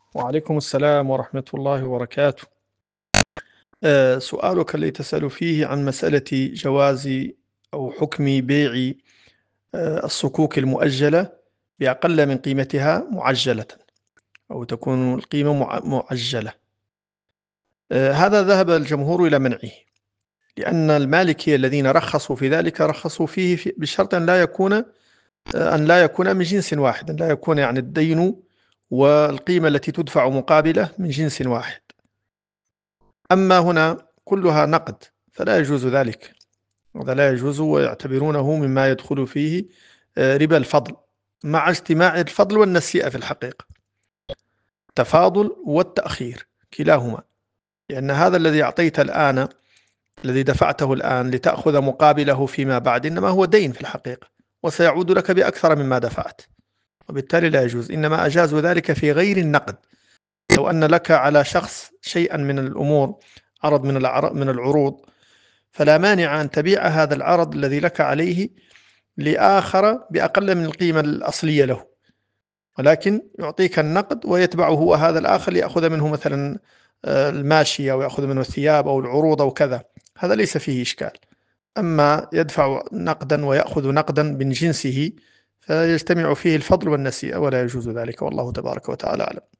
وعليكم السلام ورحمة الله وبركاته. سؤالك الذي تسأل فيه عن مسألة جواز أو حكم بيع الصكوك المؤجلة بأقل من قيمتها معجلة، أو تكون القيمة معجلة. هذا ذهب الجمهور إلى منعه، لأن المالكية الذين رخصوا في ذلك رخصوا فيه بشرط أن لا يكون من جنس واحد، أن لا يكون يعني الدين والقيمة التي تدفع مقابله من جنس واحد. أما هنا كلها نقد فلا يجوز ذلك، هذا لا يجوز، ويعتبرونه مما يدخل فيه ربا الفضل، مع اجتماع الفضل والنسيئة في الحقيقة، التفاضل والتأخير كلاهما، لأن هذا الذي أعطيت الآن، الذي دفعته الآن لتأخذ مقابله فيما بعد، إنما هو دين في الحقيقة، وسيعود لك بأكثر مما دفعت، وبالتالي لا يجوز. إنما أجازوا ذلك في غير النقد. لو أن لك على شخص شيئا من الأمور، عرض من العروض، فلا مانع أن تبيع هذا العرض الذي لك عليه لآخر بأقل من القيمة الأصلية له، ولكن يعطيك النقد ويتبعه هو هذا الآخر ليأخذ منه مثلا الماشية، أو يأخذ منه الثياب أو العروض أو كذا، هذا ليس فيه إشكال. أما يدفع نقدا ويأخذ نقدا من جنسه فيجتمع فيه الفضل والنسيئة، ولا يجوز ذلك، والله تبارك وتعالى أعلم.